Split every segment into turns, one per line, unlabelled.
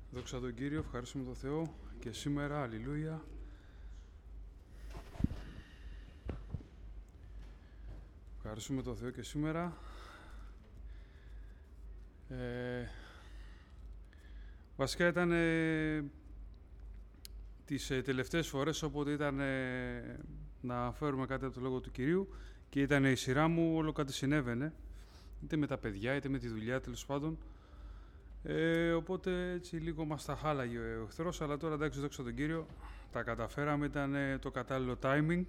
Δόξα τον Κύριο, ευχαριστούμε τον Θεό και σήμερα, αλληλούια. Ευχαριστούμε τον Θεό και σήμερα. Βασικά ήταν τις τελευταίες φορές όποτε ήταν να φέρουμε κάτι από το Λόγο του Κυρίου και ήταν η σειρά μου, όλο κάτι συνέβαινε, είτε με τα παιδιά είτε με τη δουλειά, τέλος πάντων. Οπότε έτσι λίγο μας τα χάλαγε ο εχθρός, αλλά τώρα εντάξει, δόξα τον Κύριο, τα καταφέραμε, ήταν το κατάλληλο timing.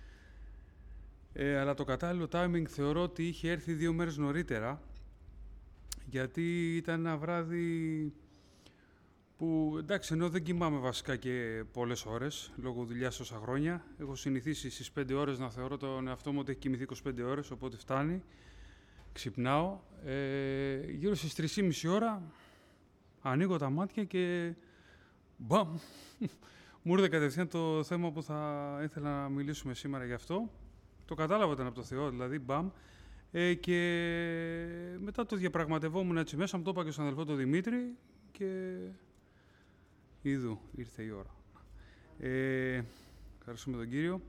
Αλλά το κατάλληλο timing θεωρώ ότι είχε έρθει 2 μέρες νωρίτερα, γιατί ήταν ένα βράδυ που εντάξει, ενώ δεν κοιμάμαι βασικά και πολλές ώρες λόγω δουλειάς τόσα χρόνια, έχω συνηθίσει στις 5 ώρες να θεωρώ τον εαυτό μου ότι έχει κοιμηθεί 25 ώρες, οπότε φτάνει. Ξυπνάω, γύρω στις 3:30 ώρα ανοίγω τα μάτια και μπαμ, μου ήρθε κατευθείαν το θέμα που θα ήθελα να μιλήσουμε σήμερα γι' αυτό. Το κατάλαβα, ήταν από το Θεό, δηλαδή μπαμ, και μετά το διαπραγματευόμουν έτσι μέσα, μου το είπα και στον αδελφό τον Δημήτρη και είδου, ήρθε η ώρα. Ευχαριστούμε τον Κύριο.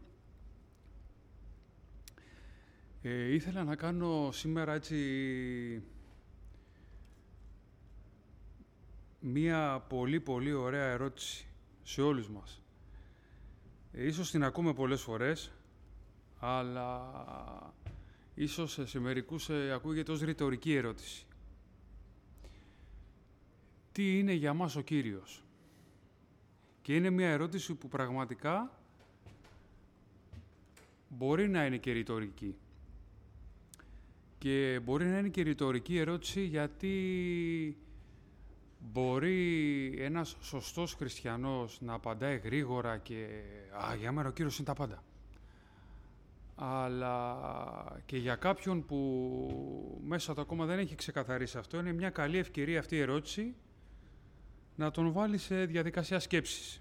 Ήθελα να κάνω σήμερα έτσι μία πολύ ωραία ερώτηση σε όλους μας. Ίσως την ακούμε πολλές φορές, αλλά ίσως σε μερικούς ακούγεται ως ρητορική ερώτηση. Τι είναι για μας ο Κύριος? Και είναι μία ερώτηση που πραγματικά μπορεί να είναι και ρητορική. Και μπορεί να είναι και ρητορική ερώτηση γιατί μπορεί ένας σωστός χριστιανός να απαντάει γρήγορα και για μένα ο Κύριος είναι τα πάντα. Αλλά και για κάποιον που μέσα του ακόμα δεν έχει ξεκαθαρίσει αυτό, είναι μια καλή ευκαιρία αυτή η ερώτηση να τον βάλει σε διαδικασία σκέψης.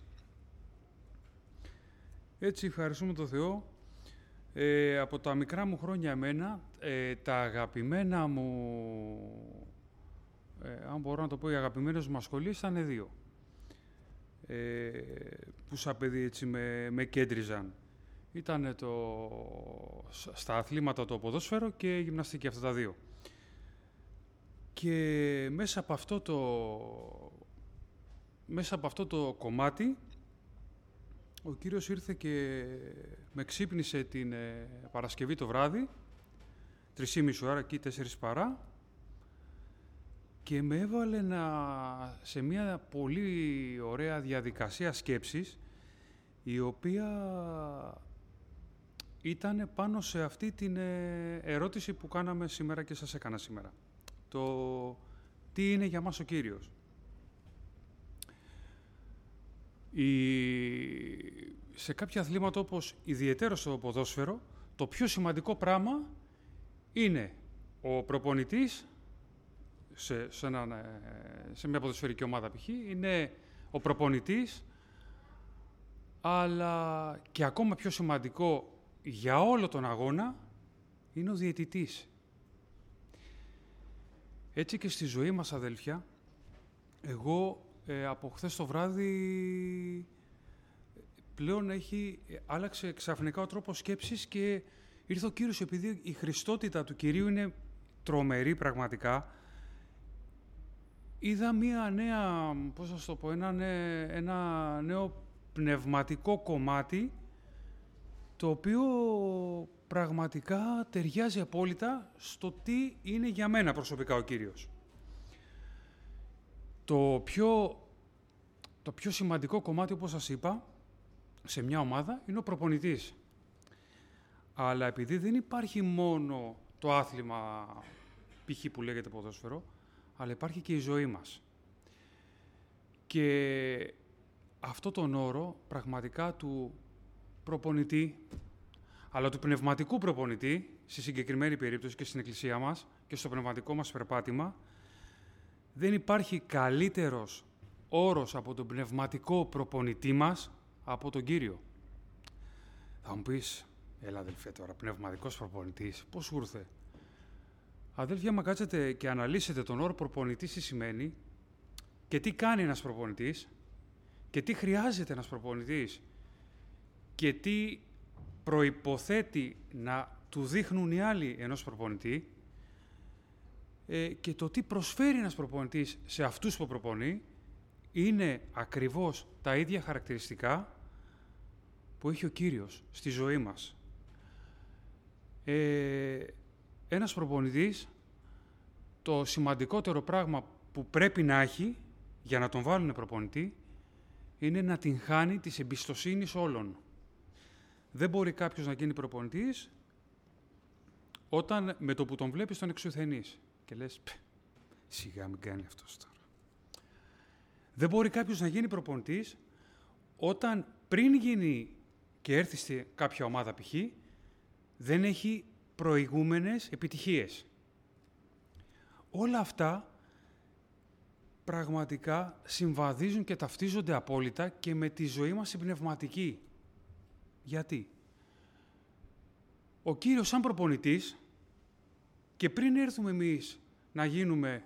Έτσι, ευχαριστούμε τον Θεό. Από τα μικρά μου χρόνια εμένα, τα αγαπημένα μου, αν μπορώ να το πω, οι αγαπημένες μου ασχολίες ήταν 2. Που σαν παιδί έτσι με κέντριζαν. Ήταν στα αθλήματα το ποδόσφαιρο και η γυμναστική, αυτά τα 2. Και μέσα από αυτό το κομμάτι, ο Κύριος ήρθε και με ξύπνησε την Παρασκευή το βράδυ, 3:30 ώρα, εκεί 4 παρά, και με έβαλε σε μια πολύ ωραία διαδικασία σκέψης, η οποία ήταν πάνω σε αυτή την ερώτηση που κάναμε σήμερα και σας έκανα σήμερα. Το τι είναι για μας ο Κύριος. Σε κάποια αθλήματα, όπως ιδιαιτέρως στο ποδόσφαιρο, το πιο σημαντικό πράγμα είναι ο προπονητής, σε μια ποδοσφαιρική ομάδα π.χ. είναι ο προπονητής, αλλά και ακόμα πιο σημαντικό για όλο τον αγώνα είναι ο διαιτητής. Έτσι και στη ζωή μας, αδέλφια, εγώ από χθες το βράδυ πλέον άλλαξε ξαφνικά ο τρόπος σκέψης και ήρθε ο Κύριος, επειδή η χριστότητα του Κυρίου είναι τρομερή πραγματικά. Είδα μία νέα, πώς θα το πω, ένα νέο πνευματικό κομμάτι, το οποίο πραγματικά ταιριάζει απόλυτα στο τι είναι για μένα προσωπικά ο Κύριος. Το πιο σημαντικό κομμάτι, όπως σας είπα, σε μια ομάδα είναι ο προπονητής. Αλλά επειδή δεν υπάρχει μόνο το άθλημα, π.χ. που λέγεται ποδόσφαιρο, αλλά υπάρχει και η ζωή μας. Και αυτό τον όρο πραγματικά του προπονητή, αλλά του πνευματικού προπονητή, στη συγκεκριμένη περίπτωση και στην εκκλησία μας και στο πνευματικό μας περπάτημα, δεν υπάρχει καλύτερος όρος από τον πνευματικό προπονητή μας από τον Κύριο. Θα μου πεις, έλα αδελφέ τώρα, πνευματικός προπονητής, πώς σου ήρθε? Αδέλφια, άμα κάτσετε και αναλύσετε τον όρο προπονητής, τι σημαίνει, και τι κάνει ένας προπονητής και τι χρειάζεται ένας προπονητής και τι προϋποθέτει να του δείχνουν οι άλλοι ενός προπονητή και το τι προσφέρει ένας προπονητής σε αυτούς που προπονεί, είναι ακριβώς τα ίδια χαρακτηριστικά που έχει ο Κύριος στη ζωή μας. Ένας προπονητής, το σημαντικότερο πράγμα που πρέπει να έχει για να τον βάλουν προπονητή, είναι να την χάνει της εμπιστοσύνης όλων. Δεν μπορεί κάποιος να γίνει προπονητής όταν με το που τον βλέπεις τον εξουθενείς και λες, σιγά μην κάνει αυτός τώρα. Δεν μπορεί κάποιος να γίνει προπονητής όταν πριν γίνει και έρθει στη κάποια ομάδα π.χ. δεν έχει προηγούμενες επιτυχίες. Όλα αυτά πραγματικά συμβαδίζουν και ταυτίζονται απόλυτα και με τη ζωή μας η πνευματική. Γιατί? Ο Κύριος σαν προπονητής, και πριν έρθουμε εμείς να γίνουμε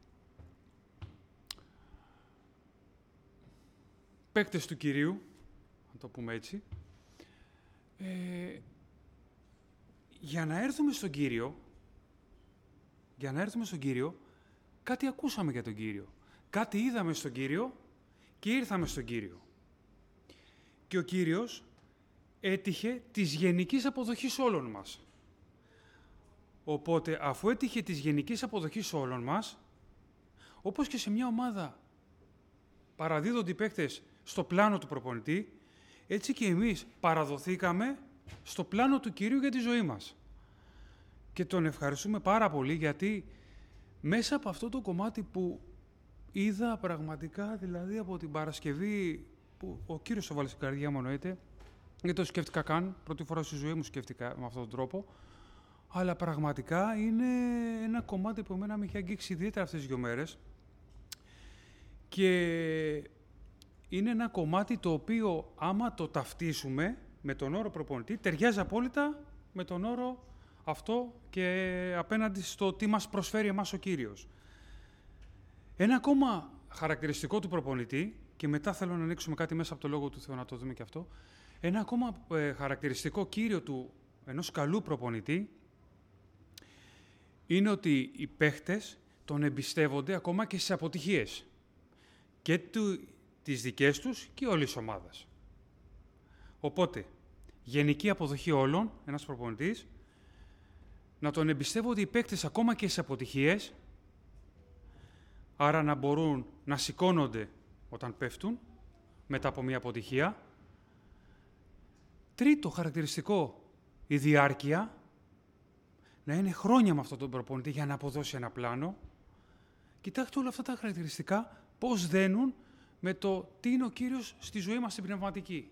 παίκτες του Κυρίου, να το πούμε έτσι, για να έρθουμε στον Κύριο, κάτι ακούσαμε για τον Κύριο. Κάτι είδαμε στον Κύριο και ήρθαμε στον Κύριο. Και ο Κύριος έτυχε της γενικής αποδοχής όλων μας. Οπότε, αφού έτυχε της γενικής αποδοχής όλων μας, όπως και σε μια ομάδα παραδίδονται οι παίκτες στο πλάνο του προπονητή, έτσι και εμείς παραδοθήκαμε στο πλάνο του Κυρίου για τη ζωή μας. Και τον ευχαριστούμε πάρα πολύ, γιατί μέσα από αυτό το κομμάτι που είδα πραγματικά, δηλαδή από την Παρασκευή, που ο Κύριος το βάλε στην καρδιά μου, εννοείται, γιατί το σκέφτηκα καν, πρώτη φορά στη ζωή μου σκέφτηκα με αυτόν τον τρόπο, αλλά πραγματικά είναι ένα κομμάτι που εμένα με έχει αγγίξει ιδιαίτερα αυτές τις 2 μέρες και είναι ένα κομμάτι το οποίο, άμα το ταυτίσουμε με τον όρο προπονητή, ταιριάζει απόλυτα με τον όρο αυτό και απέναντι στο τι μας προσφέρει εμάς ο Κύριος. Ένα ακόμα χαρακτηριστικό του προπονητή, και μετά θέλω να ανοίξουμε κάτι μέσα από το Λόγο του Θεού να το δούμε και αυτό, ένα ακόμα χαρακτηριστικό κύριο του ενός καλού προπονητή είναι ότι οι παίχτες τον εμπιστεύονται ακόμα και στις αποτυχίες. Και τις δικές τους και όλης της ομάδας. Οπότε, γενική αποδοχή όλων, ένας προπονητής, να τον εμπιστεύονται οι παίκτες ακόμα και στις αποτυχίες, άρα να μπορούν να σηκώνονται όταν πέφτουν, μετά από μια αποτυχία. Τρίτο χαρακτηριστικό, η διάρκεια, να είναι χρόνια με αυτόν τον προπονητή για να αποδώσει ένα πλάνο. Κοιτάξτε όλα αυτά τα χαρακτηριστικά, πώς δένουν με το τι είναι ο Κύριος στη ζωή μας την πνευματική.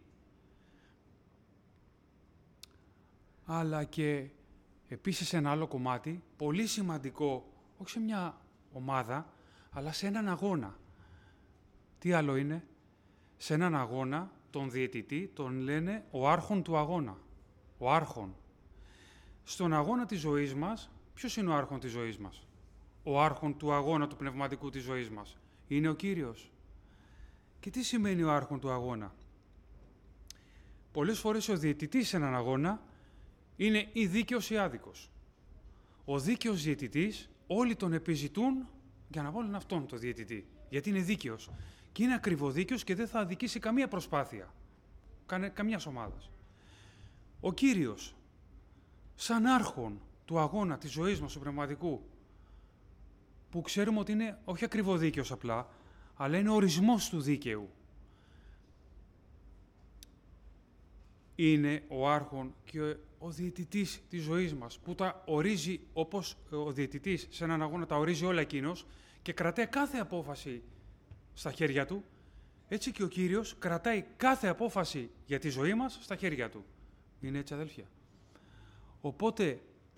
Αλλά και επίσης ένα άλλο κομμάτι, πολύ σημαντικό, όχι σε μια ομάδα, αλλά σε έναν αγώνα. Τι άλλο είναι? Σε έναν αγώνα, τον διαιτητή τον λένε ο άρχον του αγώνα. Ο άρχον. Στον αγώνα της ζωής μας, ποιος είναι ο άρχον της ζωής μας? Ο άρχον του αγώνα του πνευματικού της ζωής μας. Είναι ο Κύριος. Και τι σημαίνει ο άρχον του αγώνα? Πολλές φορές ο διαιτητής σε έναν αγώνα είναι ή δίκαιος ή άδικος. Ο δίκαιος διαιτητής όλοι τον επιζητούν για να βάλουν αυτόν τον διαιτητή. Γιατί είναι δίκαιος. Και είναι ακριβοδίκαιος και δεν θα αδικήσει καμία προσπάθεια. Καμιάς ομάδας. Ο Κύριος, σαν άρχον του αγώνα της ζωής μας, του πνευματικού, που ξέρουμε ότι είναι όχι ακριβοδίκαιος απλά, αλλά είναι ο ορισμός του δίκαιου. Είναι ο άρχον και ο διαιτητής της ζωής μας, που τα ορίζει όπως ο διαιτητής σε έναν αγώνα τα ορίζει όλα εκείνος και κρατάει κάθε απόφαση στα χέρια του, έτσι και ο Κύριος κρατάει κάθε απόφαση για τη ζωή μας στα χέρια του. Είναι έτσι, αδέλφια? Οπότε,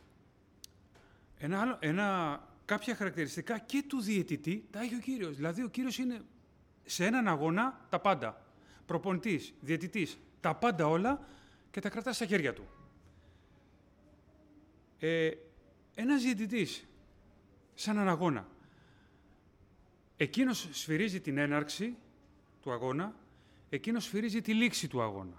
κάποια χαρακτηριστικά και του διαιτητή τα έχει ο Κύριος. Δηλαδή, ο Κύριος είναι σε έναν αγώνα τα πάντα. Προπονητής, διαιτητής, τα πάντα όλα και τα κρατά στα χέρια του. Ένας διαιτητής σε έναν αγώνα Εκείνος σφυρίζει την έναρξη του αγώνα, εκείνος σφυρίζει τη λήξη του αγώνα.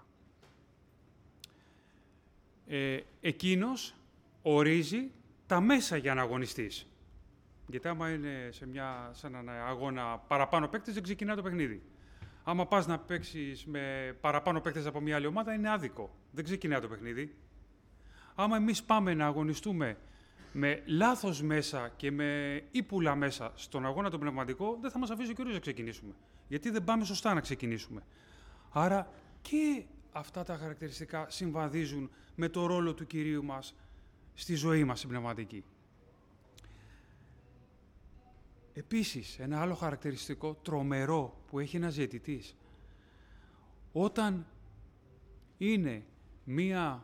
Εκείνος ορίζει τα μέσα για να αγωνιστείς. Γιατί άμα είναι σε έναν αγώνα παραπάνω παίκτες, δεν ξεκινάει το παιχνίδι. Άμα πας να παίξεις με παραπάνω παίκτες από μια άλλη ομάδα, είναι άδικο. Δεν ξεκινάει το παιχνίδι. Άμα εμείς πάμε να αγωνιστούμε με λάθος μέσα και με ύπουλα μέσα στον αγώνα τον πνευματικό, δεν θα μας αφήσει ο Κύριος να ξεκινήσουμε. Γιατί δεν πάμε σωστά να ξεκινήσουμε. Άρα και αυτά τα χαρακτηριστικά συμβαδίζουν με το ρόλο του Κυρίου μας στη ζωή μας την πνευματική. Επίσης, ένα άλλο χαρακτηριστικό τρομερό που έχει ένας διαιτητής, όταν είναι μία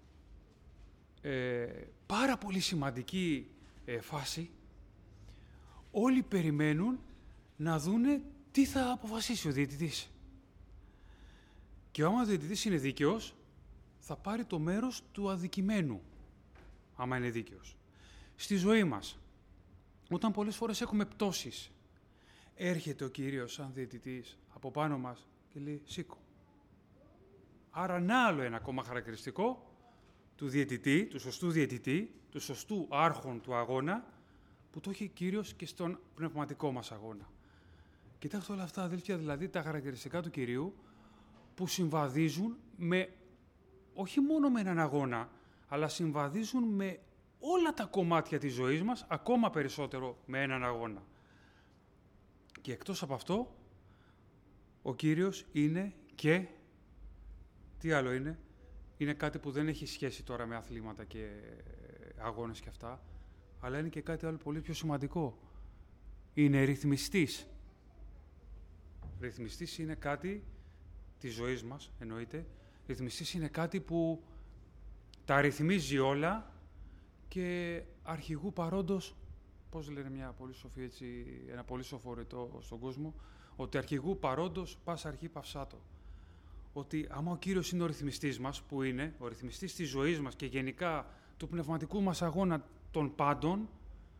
πάρα πολύ σημαντική φάση, όλοι περιμένουν να δούνε τι θα αποφασίσει ο διαιτητής. Και άμα ο διαιτητής είναι δίκαιος, θα πάρει το μέρος του αδικημένου, άμα είναι δίκαιος. Στη ζωή μας, όταν πολλές φορές έχουμε πτώσεις, έρχεται ο Κύριος σαν διαιτητής από πάνω μας και λέει «Σήκω». Άρα να άλλο ένα ακόμα χαρακτηριστικό του διαιτητή, του σωστού διαιτητή, του σωστού άρχον του αγώνα, που το έχει Κύριος και στον πνευματικό μας αγώνα. Κοιτάξτε όλα αυτά, αδέλφια, δηλαδή τα χαρακτηριστικά του Κυρίου που συμβαδίζουν όχι μόνο με έναν αγώνα, αλλά συμβαδίζουν με όλα τα κομμάτια της ζωής μας, ακόμα περισσότερο με έναν αγώνα. Και εκτός από αυτό, ο Κύριος είναι και... Τι άλλο είναι? Είναι κάτι που δεν έχει σχέση τώρα με αθλήματα και αγώνες και αυτά, αλλά είναι και κάτι άλλο πολύ πιο σημαντικό. Είναι ρυθμιστής. Ρυθμιστής είναι κάτι της ζωής μας, εννοείται. Ρυθμιστής είναι κάτι που τα ρυθμίζει όλα και αρχηγού παρόντος, πώς λένε μια πολύ σοφή, έτσι, ένα πολύ σοφό ρητό στον κόσμο, ότι αρχηγού παρόντος πας αρχή παυσάτο. Ότι άμα ο Κύριος είναι ο ρυθμιστής μας, που είναι ο ρυθμιστής της ζωής μας και γενικά του πνευματικού μας αγώνα των πάντων,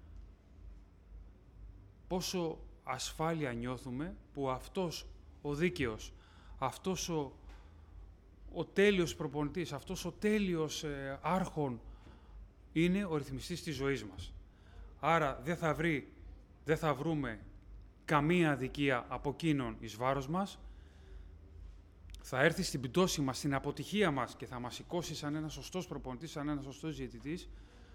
πόσο ασφάλεια νιώθουμε που αυτός ο δίκαιος, αυτός ο τέλειος προπονητής, αυτός ο τέλειος άρχον είναι ο ρυθμιστής της ζωής μας. Άρα δεν θα βρούμε καμία αδικία από εκείνον εις βάρος μας, θα έρθει στην πτώση μας, στην αποτυχία μας και θα μας σηκώσει σαν ένας σωστός προπονητής, σαν ένας σωστός διαιτητής.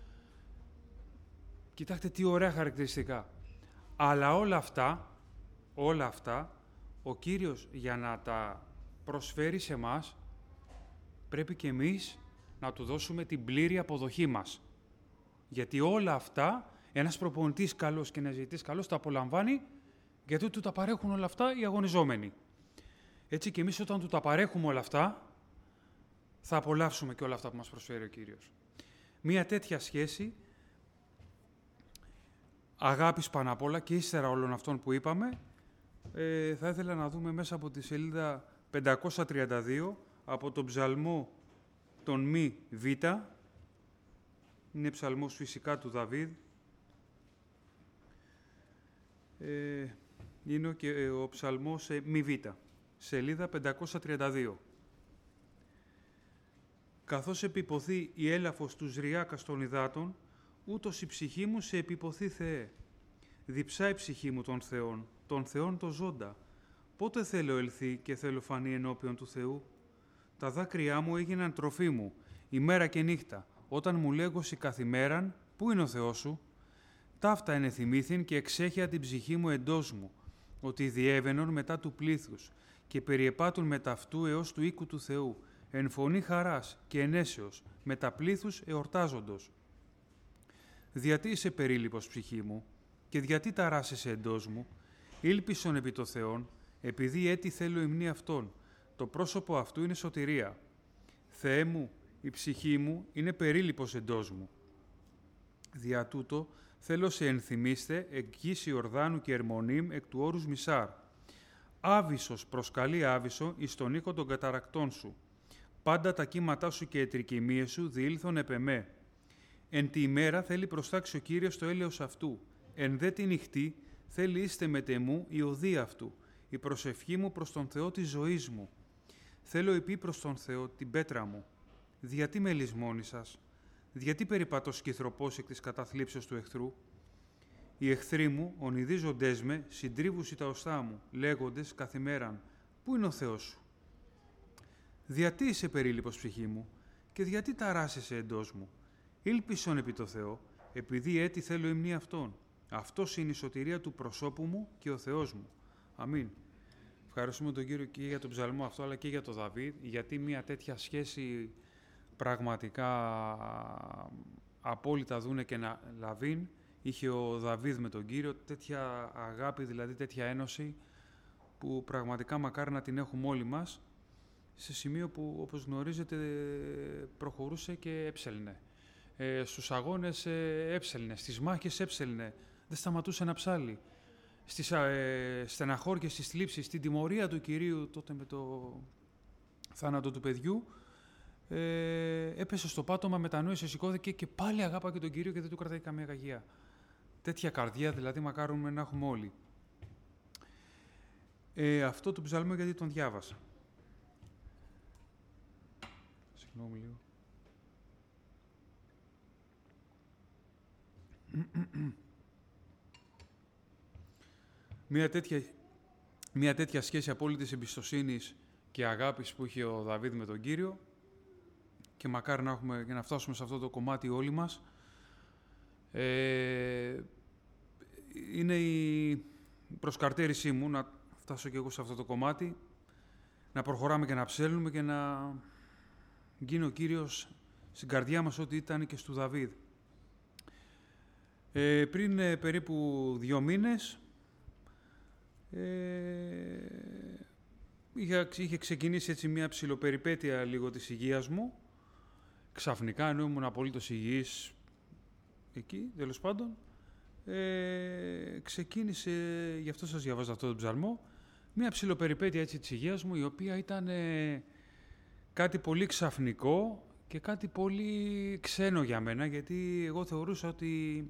Κοιτάξτε τι ωραία χαρακτηριστικά. Αλλά όλα αυτά, ο Κύριος για να τα προσφέρει σε μας, πρέπει και εμείς να του δώσουμε την πλήρη αποδοχή μας. Γιατί όλα αυτά, ένας προπονητής καλός και ένας διαιτητής καλός τα απολαμβάνει, γιατί του τα παρέχουν όλα αυτά οι αγωνιζόμενοι. Έτσι και εμείς όταν του τα παρέχουμε όλα αυτά, θα απολαύσουμε και όλα αυτά που μας προσφέρει ο Κύριος. Μία τέτοια σχέση, αγάπης πάνω απ' όλα και ύστερα όλων αυτών που είπαμε, θα ήθελα να δούμε μέσα από τη σελίδα 532, από τον ψαλμό τον Μη Β, είναι ψαλμός φυσικά του Δαβίδ, είναι και ο ψαλμός Μη Β, σελίδα 532. Καθώς επιποθεί η έλαφος του Ζριάκας των υδάτων, ούτως η ψυχή μου σε επιποθεί Θεέ. Διψά η ψυχή μου των Θεών το ζώντα. Πότε θέλω ελθεί και θέλω φανεί ενώπιον του Θεού. Τα δάκρυά μου έγιναν τροφή μου, ημέρα και νύχτα, όταν μου λέγωσι καθημέραν, πού είναι ο Θεός σου. Ταύτα ενεθυμήθην και εξέχεια την ψυχή μου εντός μου, ότι διέβαινον μετά του πλήθους και περιεπάτουν μετά αυτού έως του οίκου του Θεού, εν φωνή χαράς και ενέσεως, με τα πλήθους εορτάζοντος. Διατί είσαι περίλυπος ψυχή μου, και διατί ταράσεσαι εντός μου, ήλπισον επί το Θεόν, επειδή έτη θέλω υμνή Αυτόν, το πρόσωπο αυτού είναι σωτηρία. Θεέ μου, η ψυχή μου είναι περίλυπος εντός μου. Δια τούτο θέλω σε ενθυμίστε εκ γης Ιορδάνου και Ερμονήμ εκ του όρους Μισάρ. Άβυσσος προσκαλεί άβυσσο εις τον οίκο των καταρακτών σου. Πάντα τα κύματά σου και οι τρικυμίες σου διήλθον επ' εμέ. Εν τη ημέρα θέλει προστάξει ο Κύριος το έλεος αυτού. Εν δε τη νυχτή Θέλει είστε μετεμού η οδή αυτού, η προσευχή μου προς τον Θεό της ζωής μου. Θέλω επί προς τον Θεό την πέτρα μου. Διατί με λησμόνησας, διατί περιπατώ σκυθροπός εκ της καταθλίψεως του εχθρού. Οι εχθροί μου, ονειδίζοντές με, συντρίβουσι τα οστά μου, λέγοντες καθημέραν, πού είναι ο Θεός σου. Διατί είσαι περίληπος ψυχή μου, και διατί ταράσεσαι εντός μου. Ήλπισον επί το Θεό, επειδή έτη θέλω υμνή Αυτόν. Αυτός είναι η σωτηρία του προσώπου μου και ο Θεός μου. Αμήν. Ευχαριστούμε τον Κύριο και για τον ψαλμό αυτό, αλλά και για τον Δαβίδ, γιατί μια τέτοια σχέση πραγματικά απόλυτα δούνε και να λαβήν είχε ο Δαβίδ με τον Κύριο, τέτοια αγάπη, δηλαδή τέτοια ένωση, που πραγματικά μακάρι να την έχουμε όλοι μας, σε σημείο που, όπως γνωρίζετε, προχωρούσε και έψελνε. Στους αγώνες έψελνε, στις μάχες έψελνε, δεν σταματούσε να ψάλει. Στις στεναχώριες, στις θλίψεις, στην τιμωρία του Κυρίου, τότε με το θάνατο του παιδιού, έπεσε στο πάτωμα, μετανόησε, σηκώθηκε και πάλι αγάπαγε τον Κύριο και δεν του κρατάει καμία καγία. Τέτοια καρδιά δηλαδή μακάρουμε να έχουμε όλοι. Αυτό το ψαλμό γιατί τον διάβασα. Συγγνώμη λίγο. Μια τέτοια σχέση απόλυτης εμπιστοσύνης και αγάπης που είχε ο Δαβίδ με τον Κύριο, και μακάρι να έχουμε και να φτάσουμε σε αυτό το κομμάτι όλοι μας. Είναι η προσκαρτέρησή μου να φτάσω και εγώ σε αυτό το κομμάτι, να προχωράμε και να ψέλνουμε και να γίνει ο Κύριος στην καρδιά μας ό,τι ήταν και στο Δαβίδ. Πριν περίπου 2 μήνες είχε ξεκινήσει έτσι μια ψιλοπεριπέτεια λίγο της υγείας μου. Ξαφνικά, ενώ ήμουν απολύτως υγιής εκεί, τέλος πάντων, ξεκίνησε, γι' αυτό σας διαβάζω αυτό το ψαλμό, μια ψιλοπεριπέτεια έτσι της υγείας μου, η οποία ήταν κάτι πολύ ξαφνικό και κάτι πολύ ξένο για μένα, γιατί εγώ θεωρούσα ότι,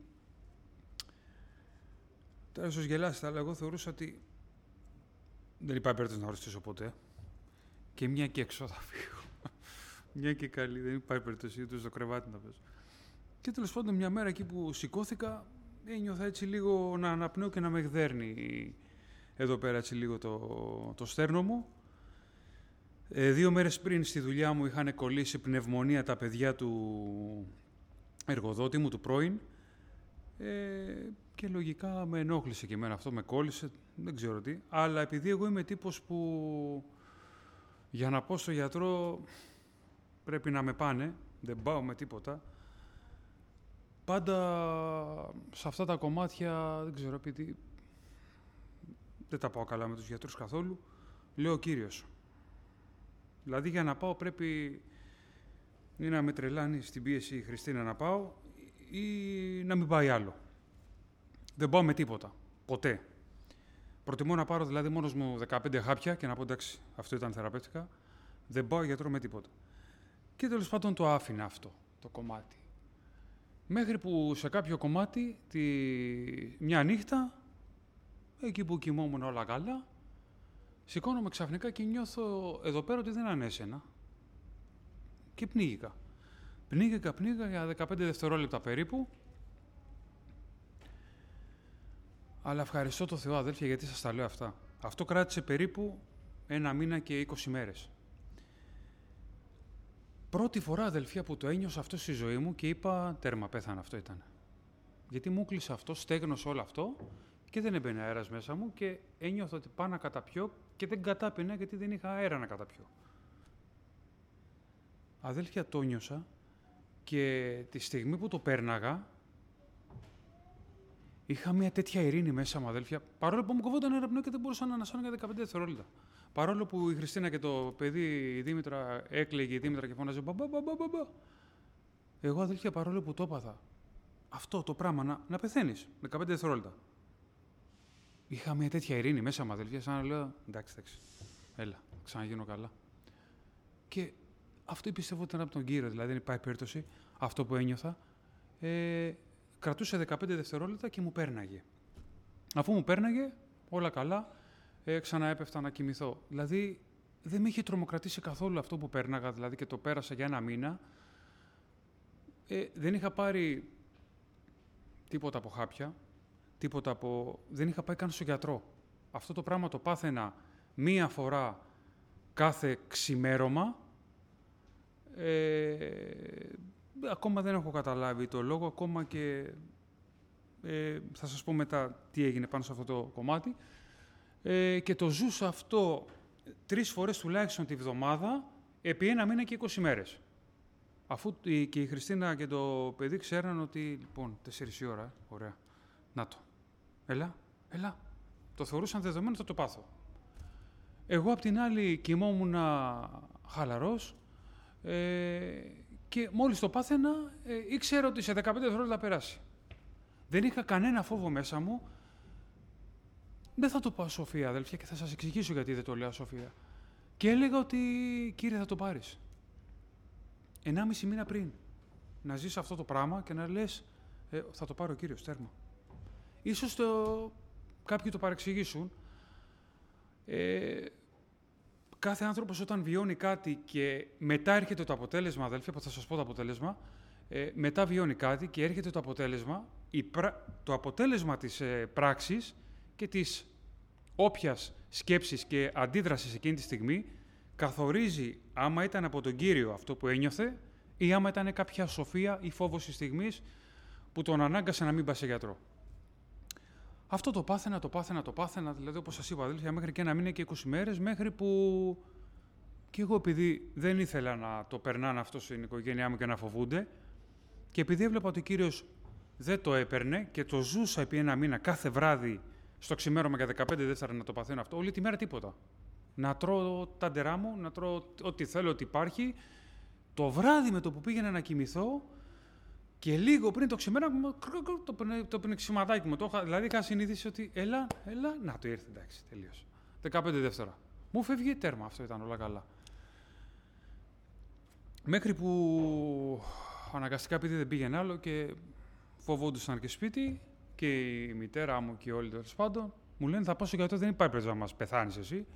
τώρα ίσως γελάσετε, αλλά εγώ θεωρούσα ότι δεν υπάρχει περίπτωση να αρρωστήσω ποτέ. Και μια και έξω θα φύγω. Μια και καλή, δεν υπάρχει περίπτωση ούτε στο κρεβάτι να πέσω. Και τέλος πάντων μια μέρα εκεί που σηκώθηκα, ένιωθα έτσι λίγο να αναπνέω και να με εκδέρνει εδώ πέρα έτσι λίγο το στέρνο μου. 2 μέρες πριν στη δουλειά μου είχαν κολλήσει πνευμονία τα παιδιά του εργοδότη μου, του πρώην, και λογικά με ενόχλησε και εμένα αυτό, με κόλλησε, δεν ξέρω τι, αλλά επειδή εγώ είμαι τύπος που για να πω στο γιατρό πρέπει να με πάνε, δεν πάω με τίποτα, πάντα σε αυτά τα κομμάτια, δεν ξέρω, επειδή δεν τα πάω καλά με τους γιατρούς καθόλου, λέω ο Κύριος. Δηλαδή για να πάω πρέπει ή να με τρελάνει στην πίεση η Χριστίνα να πάω ή να μην πάει άλλο. Δεν πάω με τίποτα. Ποτέ. Προτιμώ να πάρω δηλαδή μόνος μου 15 χάπια και να πω εντάξει, αυτό ήταν θεραπεύτικα. Δεν πάω γιατρό με τίποτα. Και τέλος πάντων το άφηνα αυτό το κομμάτι. Μέχρι που σε κάποιο κομμάτι, μια νύχτα, εκεί που κοιμόμουν όλα καλά, σηκώνομαι ξαφνικά και νιώθω εδώ πέρα ότι δεν ανέσαινα. Και πνίγηκα. Πνίγηκα για 15 δευτερόλεπτα περίπου. Αλλά ευχαριστώ το Θεό, αδέλφια, γιατί σας τα λέω αυτά. Αυτό κράτησε περίπου 1 μήνα και 20 μέρες. Πρώτη φορά, αδελφία, που το ένιωσα αυτό στη ζωή μου και είπα τέρμα, πέθανα, αυτό ήταν. Γιατί μου κλείσε αυτό, στέγνωσε όλο αυτό και δεν έμπαινε αέρας μέσα μου και ένιωθα ότι πάω να καταπιώ και δεν κατάπαινα γιατί δεν είχα αέρα να καταπιώ. Αδέλφια, το νιώσα και τη στιγμή που το πέρναγα είχα μια τέτοια ειρήνη μέσα μου, αδέλφια, παρόλο που μου κοβόταν ένα πνεύμα και δεν μπορούσα να ανασάνω για 15 δευτερόλεπτα. Παρόλο που η Χριστίνα και το παιδί, η Δήμητρα, έκλαιγε η Δήμητρα και φώναζε μπαμπα. Εγώ, αδέλφια, παρόλο που το έπαθα, αυτό το πράγμα να πεθαίνεις 15 δευτερόλεπτα. Είχα μια τέτοια ειρήνη μέσα μου, αδέλφια, σαν να λέω εντάξει, έλα, ξαναγίνω καλά. Και αυτό πιστεύω ότι ήταν από τον Κύριο, δηλαδή δεν υπάρχει περίπτωση, αυτό που ένιωθα, κρατούσε 15 δευτερόλεπτα και μου πέρναγε. Αφού μου πέρναγε, όλα καλά, ξανά έπεφτα να κοιμηθώ. Δηλαδή, δεν με είχε τρομοκρατήσει καθόλου αυτό που πέρναγα, δηλαδή, και το πέρασα για 1 μήνα. Δεν είχα πάρει τίποτα από χάπια, δεν είχα πάει καν στο γιατρό. Αυτό το πράγμα το πάθαινα 1 φορά κάθε ξημέρωμα. Ακόμα δεν έχω καταλάβει το λόγο, ακόμα και θα σας πω μετά τι έγινε πάνω σε αυτό το κομμάτι. Και το ζούσα αυτό 3 φορές τουλάχιστον τη βδομάδα, επί 1 μήνα και 20 μέρες. Αφού και η Χριστίνα και το παιδί ξέραν ότι, λοιπόν, 4 η ώρα, ωραία, να το. Έλα. Το θεωρούσαν δεδομένο, θα το πάθω. Εγώ, απ' την άλλη, κοιμόμουν χαλαρός και μόλις το πάθαινα, ήξερα ότι σε 15 δευτερόλεπτα θα περάσει. Δεν είχα κανένα φόβο μέσα μου. Δεν θα το πω Σοφία, αδέλφια, και θα σας εξηγήσω γιατί δεν το λέω Σοφία. Και έλεγα ότι, κύριε, θα το πάρεις. 1,5 μήνα πριν. Να ζεις αυτό το πράγμα και να λες, θα το πάρει ο Κύριος, τέρμα. Ίσως κάποιοι το παρεξηγήσουν. Κάθε άνθρωπος όταν βιώνει κάτι και μετά έρχεται το αποτέλεσμα, αδέλφια, που θα σας πω το αποτέλεσμα, μετά βιώνει κάτι και έρχεται το αποτέλεσμα, το αποτέλεσμα της πράξης και της όποιας σκέψης και αντίδρασης εκείνη τη στιγμή καθορίζει άμα ήταν από τον Κύριο αυτό που ένιωθε ή άμα ήταν κάποια σοφία ή φόβος της στιγμής που τον ανάγκασε να μην πάει σε γιατρό. Αυτό το πάθαινα, δηλαδή όπως σας είπα, αδέλφια, μέχρι και 1 μήνα και 20 μέρες, μέχρι που και εγώ επειδή δεν ήθελα να το περνάνε αυτό στην οικογένειά μου και να φοβούνται και επειδή έβλεπα ότι ο Κύριος δεν το έπαιρνε και το ζούσα επί 1 μήνα κάθε βράδυ στο ξημέρωμα για 15 δεύτερα να το παθαίνω αυτό, όλη τη μέρα τίποτα. Να τρώω τα ντερά μου, να τρώω ό,τι θέλω, ό,τι υπάρχει. Το βράδυ με το που πήγαινα να κοιμηθώ και λίγο πριν το ξημέρωμα, το πνεξιματάκι μου. Δηλαδή είχα συνείδηση ότι έλα, να το ήρθε, εντάξει, τελείωσε. 15 δεύτερα. Μου φεύγει τέρμα, αυτό ήταν όλα καλά. Μέχρι που αναγκαστικά, επειδή δεν πήγαινε άλλο και φοβόντουσαν και σπίτι και η μητέρα μου και όλοι τέλος πάντων, μου λένε θα πάω στο γιατρό, δεν υπάρχει περίπτωση να μας πεθάνεις εσύ.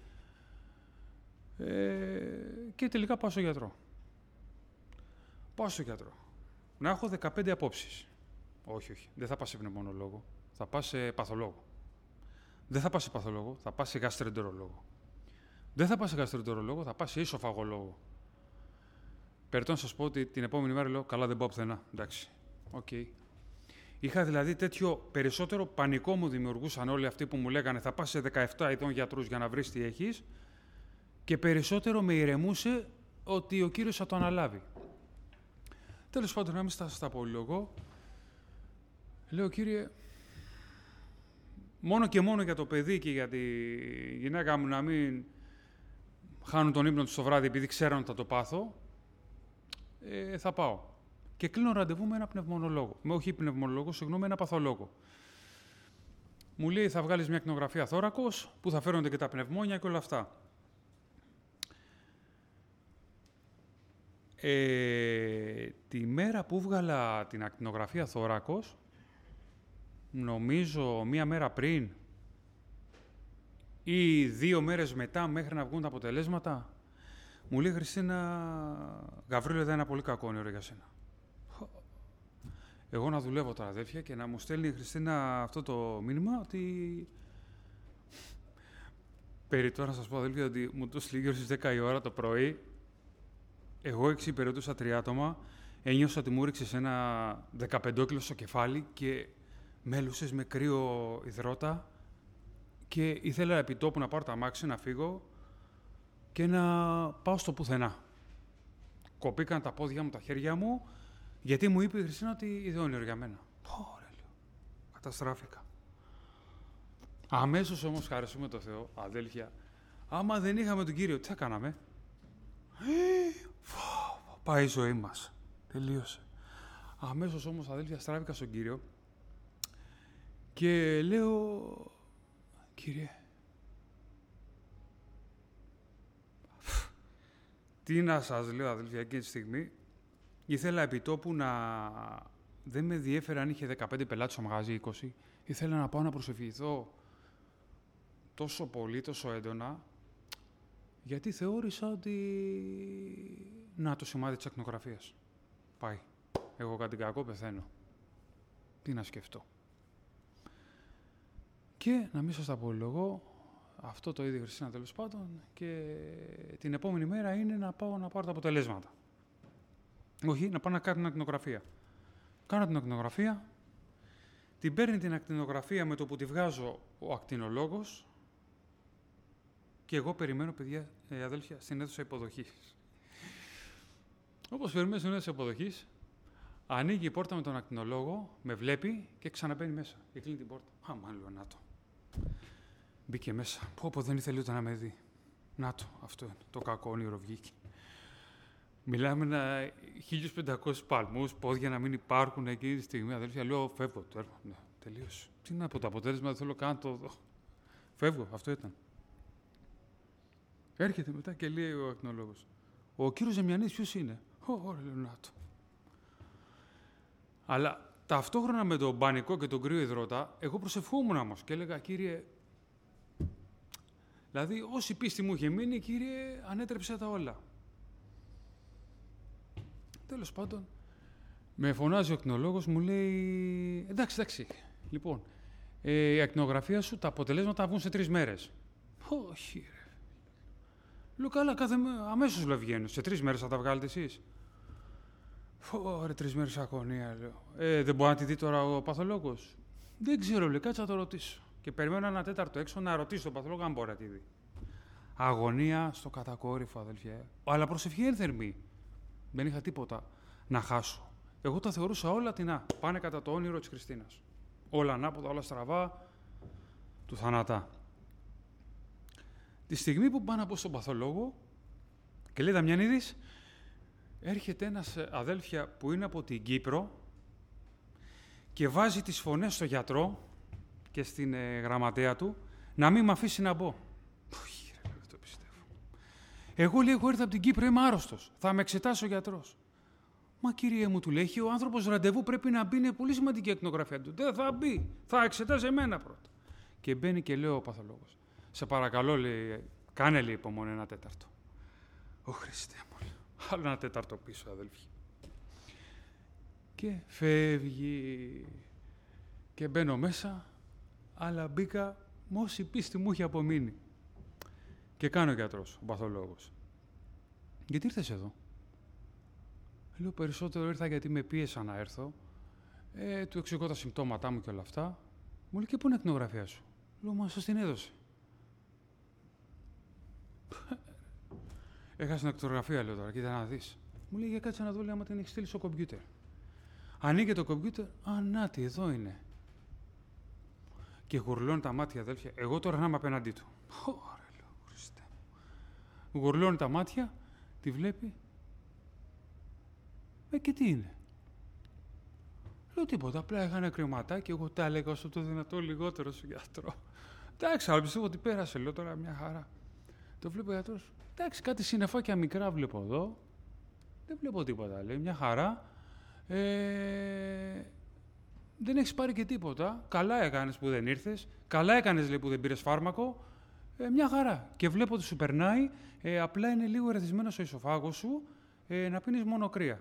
Και τελικά πάω στο γιατρό. Πάω στο γιατρό. Να έχω 15 απόψεις. Όχι, δεν θα πας σε πνευμονολόγο. Θα πας σε παθολόγο. Δεν θα πας σε παθολόγο, θα πας σε γαστρεντερολόγο. Δεν θα πας σε γαστρεντερολόγο, θα πας σε ισοφαγολόγο. Περιττό να σας πω ότι την επόμενη μέρα λέω, καλά δεν πάω πουθενά. Εντάξει, οκ. Είχα δηλαδή τέτοιο περισσότερο πανικό μου δημιουργούσαν όλοι αυτοί που μου λέγανε θα πας σε 17 ειδών γιατρούς για να βρεις τι έχεις και περισσότερο με ηρεμούσε ότι ο Κύριος θα το αναλάβει. Τέλος πάντων, να μην στα πολυλογώ, λέω, Κύριε, μόνο και μόνο για το παιδί και για τη γυναίκα μου να μην χάνουν τον ύπνο τους το βράδυ επειδή ξέραν ότι θα το πάθω, θα πάω. Και κλείνω ραντεβού με ένα πνευμονολόγο. Όχι πνευμονολόγο, συγγνώμη, ένα παθολόγο. Μου λέει, θα βγάλεις μια ακτινογραφία θώρακος, που θα φέρονται και τα πνευμόνια και όλα αυτά. Τη μέρα που βγάλα την ακτινογραφία θώρακος, νομίζω 1 μέρα πριν ή 2 μέρες μετά, μέχρι να βγουν τα αποτελέσματα, μου λέει, Χριστίνα, Γαβρίλο, δεν είναι ένα πολύ κακό όνειρο για σένα. Εγώ να δουλεύω τώρα, αδέλφια, και να μου στέλνει η Χριστίνα αυτό το μήνυμα ότι... Περιττό να σας πω, αδέλφια, ότι μου το στείλει στις 10 η ώρα το πρωί. Εγώ εξυπηρετούσα 3 άτομα, ένιωσα ότι μου ρίξες ένα 15κιλο στο κεφάλι και με έλουσες με κρύο υδρότα και ήθελα επί τόπου να πάρω τα αμάξι, να φύγω και να πάω στο πουθενά. Κοπήκαν τα πόδια μου, τα χέρια μου, γιατί μου είπε η Χριστίνα ότι είδε όνειρο για μένα. Ωραία, λέω. Καταστράφηκα. Αμέσως όμως, χαρίσουμε το Θεό, αδέλφια, άμα δεν είχαμε τον Κύριο, τι θα κάναμε? Πάει η ζωή μας. Τελείωσε. Αμέσως όμως, αδέλφια, στράβηκα στον Κύριο και λέω, Κύριε, τι να σας λέω, αδέλφια, εκείνη τη στιγμή ήθελα επί τόπου να... Δεν με διέφερε αν είχε 15 πελάτες στο μαγαζί, 20. ήθελα να πάω να προσευχηθώ τόσο πολύ, τόσο έντονα, γιατί θεώρησα ότι... Να, το σημάδι της ακτινογραφίας. Πάει. Εγώ κάτι κακό πεθαίνω. Τι να σκεφτώ. Και, να μην σας τα απολογώ, αυτό το είδε η Χριστίνα τέλος πάντων, και την επόμενη μέρα είναι να πάω να πάρω τα αποτελέσματα. Όχι, να πάω να κάνω την ακτινογραφία. Κάνω την ακτινογραφία, την παίρνει την ακτινογραφία με το που τη βγάζω ο ακτινολόγος και εγώ περιμένω, παιδιά, αδέλφια, στην αίθουσα υποδοχής. Όπως περιμένω στην αίθουσα υποδοχής, ανοίγει η πόρτα με τον ακτινολόγο, με βλέπει και ξαναμπαίνει μέσα. Και κλείνει την πόρτα. Μάλλον, να το. Μπήκε μέσα. Πω, δεν ήθελε ούτε να με δει. Να το, αυτό είναι. Το κακό όνειρο βγήκε. Μιλάμε 1.500 παλμούς, πόδια να μην υπάρχουν εκείνη τη στιγμή. Αδέλφια, λέω, φεύγω. Το έργο. Ναι, τελείωσε. Τι να πω, το αποτέλεσμα δεν θέλω καν να το δω. Φεύγω, αυτό ήταν. Έρχεται μετά και λέει ο ακτινολόγος. Ο κύριος Ζεμιανής ποιος είναι? Ωραία, λέω, να το. Αλλά ταυτόχρονα με τον πανικό και τον κρύο υδρότα, εγώ προσευχόμουν όμως και έλεγα, Κύριε, δηλαδή όση πίστη μου είχε μείνει, Κύριε, ανέτρεψε τα όλα. Τέλος πάντων, με φωνάζει ο ακτινολόγος, μου λέει, εντάξει, λοιπόν, η ακτινογραφία σου, τα αποτελέσματα βγουν σε 3 μέρες. Όχι, ρε. Λέω, καλά, αμέσως λέω βγαίνουν. Σε 3 μέρες θα τα βγάλετε εσείς? Ωραία, 3 μέρες αγωνία, λέω. Δεν μπορεί να τη δει τώρα ο παθολόγος? Δεν ξέρω, λέει, κάτσε να το ρωτήσω. Και περιμένω 1/4 έξω να ρωτήσω τον παθολόγο αν μπορεί να τη δει. Αγωνία στο κατακόρυφο, αδελφέ. Αλλά προσευχή ένθερμη. Δεν είχα τίποτα να χάσω. Εγώ τα θεωρούσα όλα τεινά. Πάνε κατά το όνειρο της Χριστίνας. Όλα ανάποδα, όλα στραβά, του θανατά. Τη στιγμή που πάω να πω στον παθολόγο και λέει, Δαμιανίδης, έρχεται ένας αδέλφια που είναι από την Κύπρο και βάζει τις φωνές στο γιατρό και στην γραμματέα του να μην με αφήσει να μπω. Όχι, ρε, δεν το πιστεύω. Εγώ, λέει, έχω έρθει από την Κύπρο, είμαι άρρωστος. Θα με εξετάσει ο γιατρός. Μα, κύριε μου, του λέει, έχει ο άνθρωπος ραντεβού, πρέπει να μπει, είναι πολύ σημαντική η ακτινογραφία του. Δεν θα μπει, θα εξετάζει εμένα πρώτα. Και μπαίνει και λέω ο παθολόγος, σε παρακαλώ, λέει, κάνε, λέει, υπομονή 1/4. Ω Χριστέ μου, λέει. Άλλο 1/4 πίσω, αδελφοί. Και φεύγει. Και μπαίνω μέσα, αλλά μπήκα με όση πίστη μου είχε απομείνει. Και κάνει ο γιατρός, ο παθολόγος. Γιατί ήρθες εδώ? Λέω, περισσότερο ήρθα γιατί με πίεσα να έρθω. Του εξηγώ τα συμπτώματά μου και όλα αυτά. Μου λέει, και πού είναι η ακτινογραφία σου? Λέω, μα σας την έδωσε. Έχασε την ακτινογραφία, λέω τώρα, κοίτα να δεις. Μου λέει, για κάτσε να δω, λέει, άμα την έχει στείλει στο κομπιούτερ. Ανοίγει το κομπιούτερ, ανάτι, εδώ είναι. Και γουρλώνει τα μάτια, αδέλφια. Εγώ τώρα να είμαι απέναντί του. Ωραία, λέω, Χριστέ μου. Γουρλώνει τα μάτια, τη βλέπει. Και τι είναι? Λέω, τίποτα, απλά είχαν κρεματάκι, εγώ τα έλεγα όσο το δυνατό λιγότερο στον γιατρό. Εντάξει, αλλά πιστεύω ότι πέρασε, λέω, τώρα μια χαρά. Το βλέπει ο γιατρός. Εντάξει, κάτι συννεφάκια μικρά βλέπω εδώ. Δεν βλέπω τίποτα, λέει, μια χαρά. Δεν έχεις πάρει και τίποτα. Καλά έκανες που δεν ήρθες. Καλά έκανες, λέει, που δεν πήρες φάρμακο. Μια χαρά. Και βλέπω ότι σου περνάει. Απλά είναι λίγο ερεθισμένος ο ισοφάγος σου. Να πίνεις μόνο κρύα.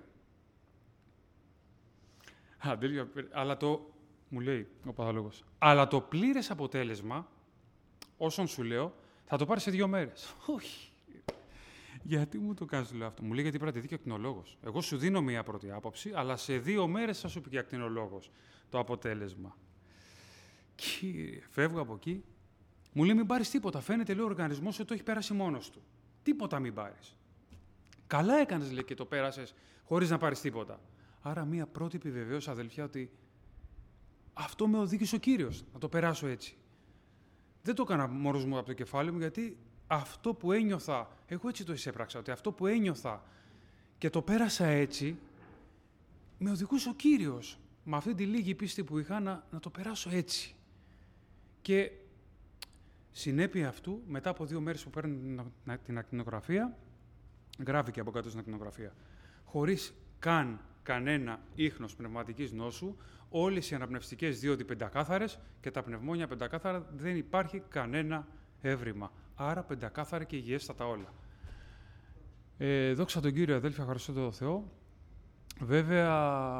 Αλλά το... Μου λέει ο παθολόγος. Αλλά το πλήρες αποτέλεσμα, όσον σου λέω, θα το πάρεις σε 2 μέρες. Όχι. Γιατί μου το κάνεις, λέω, αυτό? Μου λέει, γιατί πρέπει να τη δει και ο ακτινολόγος. Εγώ σου δίνω μία πρώτη άποψη, αλλά σε 2 μέρες θα σου πει και ο ακτινολόγος το αποτέλεσμα. Κύριε, φεύγω από εκεί. Μου λέει, μην πάρεις τίποτα. Φαίνεται, λέει, ο οργανισμός ότι το έχει πέρασει μόνος του. Τίποτα μην πάρεις. Καλά έκανες, λέει, και το πέρασες χωρίς να πάρεις τίποτα. Άρα, μία πρώτη επιβεβαίωση, αδελφιά, ότι αυτό με οδήγησε ο Κύριος να το περάσω έτσι. Δεν το έκανα μόνος μου από το κεφάλι μου, γιατί αυτό που ένιωθα, εγώ έτσι το εισέπραξα, ότι αυτό που ένιωθα και το πέρασα έτσι, με οδηγούσε ο Κύριος, με αυτή τη λίγη πίστη που είχα, να το περάσω έτσι. Και συνέπεια αυτού, μετά από 2 μέρες που παίρνω την ακτινογραφία, γράφει και από κάτω στην ακτινογραφία, χωρίς καν κανένα ίχνος πνευματικής νόσου, όλες οι αναπνευστικές δίωδοι πεντακάθαρες και τα πνευμόνια πεντακάθαρα, δεν υπάρχει κανένα έβριμα. Άρα πεντακάθαρα και υγιέστατα όλα. Δόξα τον Κύριο, αδέλφια, ευχαριστώ τον Θεό. Βέβαια,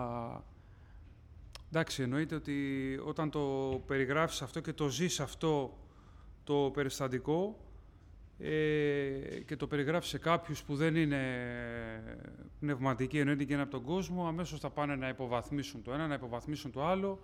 εντάξει, εννοείται ότι όταν το περιγράφεις αυτό και το ζεις αυτό το περιστατικό και το περιγράφεις σε κάποιους που δεν είναι πνευματικοί, εννοείται και είναι από τον κόσμο, αμέσως θα πάνε να υποβαθμίσουν το ένα, να υποβαθμίσουν το άλλο.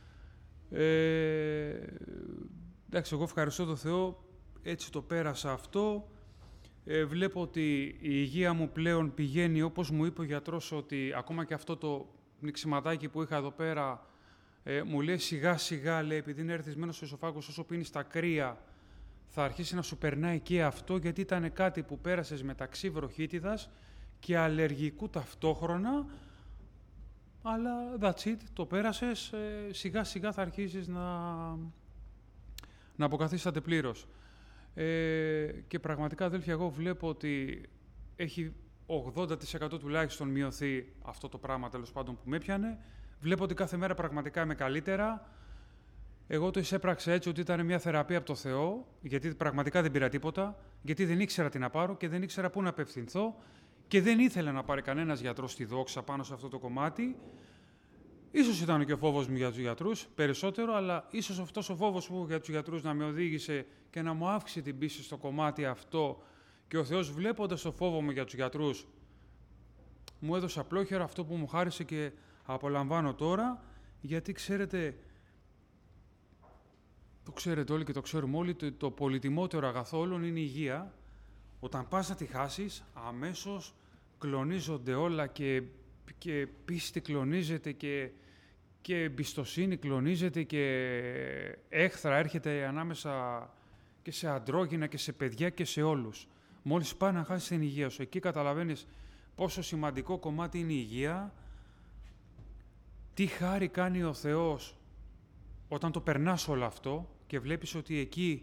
Εντάξει, εγώ ευχαριστώ τον Θεό, έτσι το πέρασα αυτό. Βλέπω ότι η υγεία μου πλέον πηγαίνει όπως μου είπε ο γιατρός, ότι ακόμα και αυτό το νηξιματάκι που είχα εδώ πέρα μου λέει σιγά σιγά, λέει, επειδή είναι ερθισμένο στο εσωφάγος, όσο πίνεις τα κρύα θα αρχίσει να σου περνάει και αυτό, γιατί ήταν κάτι που πέρασες μεταξύ βροχίτιδας και αλλεργικού ταυτόχρονα, αλλά that's it, το πέρασες, σιγά σιγά θα αρχίσεις να αποκαθίσταται πλήρως. Και πραγματικά, αδέλφια, εγώ βλέπω ότι έχει 80% τουλάχιστον μειωθεί αυτό το πράγμα, τέλος πάντων, που με έπιανε. Βλέπω ότι κάθε μέρα πραγματικά είμαι καλύτερα. Εγώ το εισέπραξα έτσι ότι ήταν μια θεραπεία από το Θεό, γιατί πραγματικά δεν πήρα τίποτα, γιατί δεν ήξερα τι να πάρω και δεν ήξερα πού να απευθυνθώ και δεν ήθελε να πάρει κανένας γιατρός τη δόξα πάνω σε αυτό το κομμάτι. Ίσως ήταν και ο φόβος μου για τους γιατρούς, περισσότερο, αλλά ίσως αυτός ο φόβος μου για τους γιατρούς να με οδήγησε και να μου αύξησε την πίστη στο κομμάτι αυτό, και ο Θεός, βλέποντας το φόβο μου για τους γιατρούς, μου έδωσε απλόχερα αυτό που μου χάρισε και απολαμβάνω τώρα, γιατί ξέρετε, το ξέρετε όλοι και το ξέρουμε όλοι, το πολυτιμότερο αγαθό όλων είναι η υγεία. Όταν πας να τη χάσεις, αμέσως κλονίζονται όλα και πίστη κλονίζεται και εμπιστοσύνη κλονίζεται και έχθρα έρχεται ανάμεσα και σε αντρόγυνα και σε παιδιά και σε όλους. Μόλις πάει να χάσεις την υγεία σου, εκεί καταλαβαίνεις πόσο σημαντικό κομμάτι είναι η υγεία, τι χάρη κάνει ο Θεός όταν το περνάς όλο αυτό και βλέπεις ότι εκεί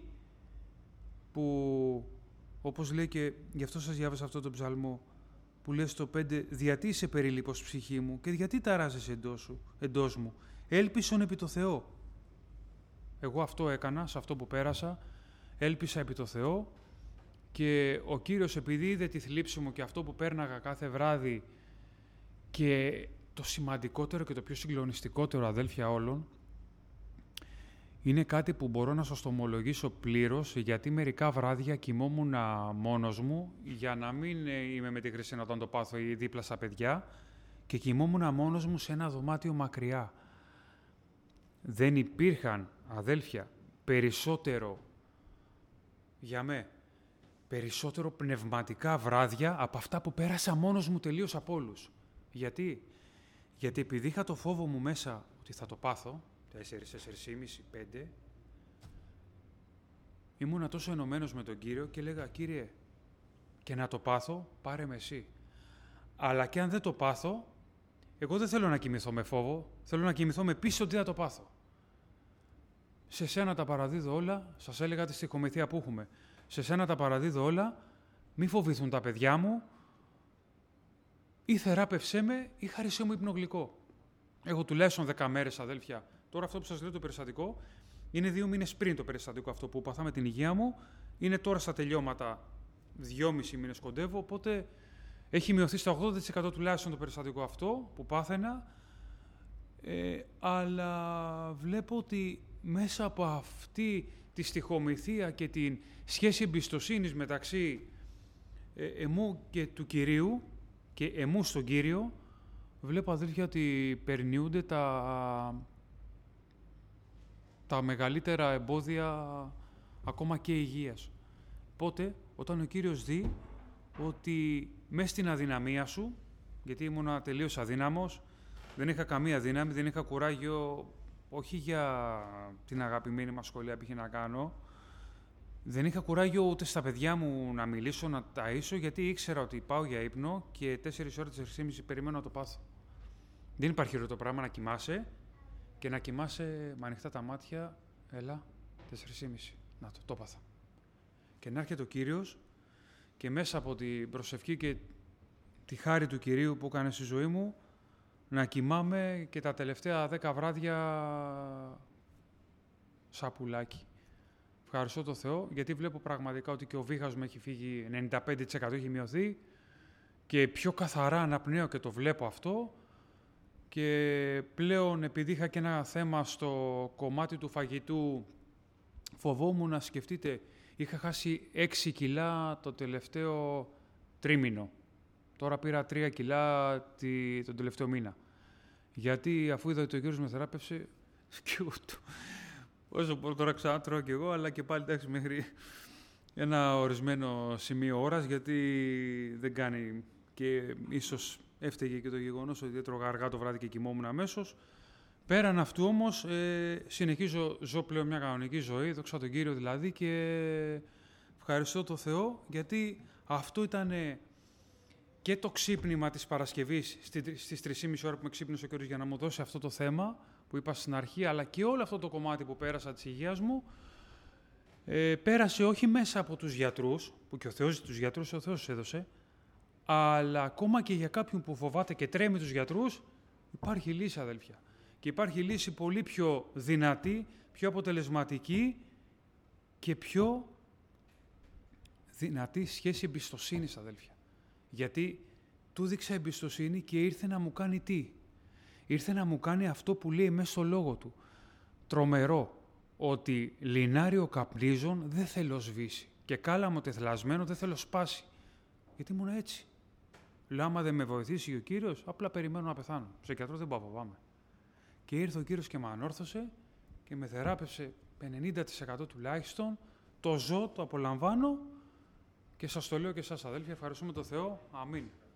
που, όπως λέει, και γι' αυτό σας διάβασα αυτό το ψαλμό, που λέει στο 5, «Γιατί είσαι περίλυπος ψυχή μου και γιατί ταράζεσαι εντός μου, έλπισον επί το Θεό». Εγώ αυτό έκανα, σε αυτό που πέρασα, έλπισα επί το Θεό και ο Κύριος, επειδή είδε τη θλίψη μου και αυτό που πέρναγα κάθε βράδυ, και το σημαντικότερο και το πιο συγκλονιστικότερο, αδέλφια, όλων, είναι κάτι που μπορώ να σας το ομολογήσω πλήρως, γιατί μερικά βράδια κοιμόμουν μόνος μου, για να μην είμαι με τη Χριστίνα όταν το πάθω ή δίπλα στα παιδιά, και κοιμόμουν μόνος μου σε ένα δωμάτιο μακριά. Δεν υπήρχαν, αδέλφια, περισσότερο, για με, περισσότερο πνευματικά βράδια από αυτά που πέρασα μόνος μου τελείως από όλους. Γιατί? Γιατί επειδή είχα το φόβο μου μέσα ότι θα το πάθω, 4,5, 5, ήμουνα τόσο ενωμένος με τον Κύριο και έλεγα, «Κύριε, και να το πάθω, πάρε με εσύ. Αλλά και αν δεν το πάθω, εγώ δεν θέλω να κοιμηθώ με φόβο, θέλω να κοιμηθώ με πίστη ότι θα το πάθω. Σε σένα τα παραδίδω όλα», σας έλεγα τη στοιχομηθεία που έχουμε, «σε σένα τα παραδίδω όλα, μη φοβηθούν τα παιδιά μου, ή θεράπευσέ με ή χάρισέ μου υπνογλυκό». Έχω τουλάχιστον 10 μέρες, αδέλφια. Τώρα αυτό που σας λέω το περιστατικό είναι 2 μήνες πριν το περιστατικό αυτό που παθά με την υγεία μου. Είναι τώρα στα τελειώματα, 2,5 μήνες κοντεύω, οπότε έχει μειωθεί στα 80% τουλάχιστον το περιστατικό αυτό που πάθαινα. Αλλά βλέπω ότι μέσα από αυτή τη στοιχομηθεία και την σχέση εμπιστοσύνης μεταξύ εμού και του Κυρίου και εμού στον Κύριο, βλέπω, αδέλφια, ότι περνιούνται τα μεγαλύτερα εμπόδια ακόμα και υγείας. Πότε? Όταν ο Κύριος δει ότι μέσα στην αδυναμία σου, γιατί ήμουν τελείως αδύναμος, δεν είχα καμία δύναμη, δεν είχα κουράγιο, όχι για την αγαπημένη μας σχολεία που είχε να κάνω, δεν είχα κουράγιο ούτε στα παιδιά μου να μιλήσω, να ταΐσω, γιατί ήξερα ότι πάω για ύπνο και 4 ώρες, 4,5 περιμένω να το πάθω. Δεν υπάρχει χειρότερο πράγμα να κοιμάσαι και να κοιμάσαι με ανοιχτά τα μάτια, έλα, 4,5, να το πάθα. Και να έρχεται ο Κύριος και μέσα από την προσευχή και τη χάρη του Κυρίου που έκανε στη ζωή μου, να κοιμάμαι και τα τελευταία 10 βράδια σαπουλάκι. Ευχαριστώ τον Θεό, γιατί βλέπω πραγματικά ότι και ο βήχας μου έχει φύγει, 95% έχει μειωθεί και πιο καθαρά αναπνέω και το βλέπω αυτό. Και πλέον, επειδή είχα και ένα θέμα στο κομμάτι του φαγητού, φοβόμουν να σκεφτείτε, είχα χάσει 6 κιλά το τελευταίο τρίμηνο. Τώρα πήρα 3 κιλά τον τελευταίο μήνα. Γιατί αφού είδα ότι ο κύριος με θεράπευσε, όσο μπορώ τώρα ξανά κι εγώ, αλλά και πάλι εντάξει μέχρι ένα ορισμένο σημείο ώρας, γιατί δεν κάνει και ίσως έφταιγε και το γεγονός ότι έτρωγα αργά το βράδυ και κοιμόμουν αμέσως. Πέραν αυτού όμως, ζω πλέον μια κανονική ζωή, δόξα τον Κύριο δηλαδή, και ευχαριστώ τον Θεό, γιατί αυτό ήταν και το ξύπνημα της Παρασκευής στις 3,5 ώρα που με ξύπνησε ο Κύριος για να μου δώσει αυτό το θέμα που είπα στην αρχή, αλλά και όλο αυτό το κομμάτι που πέρασα της υγείας μου, πέρασε όχι μέσα από τους γιατρούς, που και ο Θεός τους γιατρούς, ο Θεός τους έδωσε, αλλά ακόμα και για κάποιον που φοβάται και τρέμει τους γιατρούς, υπάρχει λύση, αδέλφια. Και υπάρχει λύση πολύ πιο δυνατή, πιο αποτελεσματική και πιο δυνατή σχέση εμπιστοσύνης, αδέλφια. Γιατί του δείξα εμπιστοσύνη και ήρθε να μου κάνει τι? Ήρθε να μου κάνει αυτό που λέει μέσα στο λόγο του. Τρομερό, ότι λινάριο καπνίζων δεν θέλω σβήσει και κάλαμο τεθλασμένο δεν θέλω σπάσει. Γιατί ήμουν έτσι. Λέω, άμα δεν με βοηθήσει ο Κύριος, απλά περιμένω να πεθάνω. Σε γιατρό δεν πάω, φοβάμαι. Και ήρθε ο Κύριος και με ανόρθωσε και με θεράπευσε 50% τουλάχιστον. Το ζω, το απολαμβάνω και σας το λέω και εσάς, αδέλφια. Ευχαριστούμε τον Θεό. Αμήν.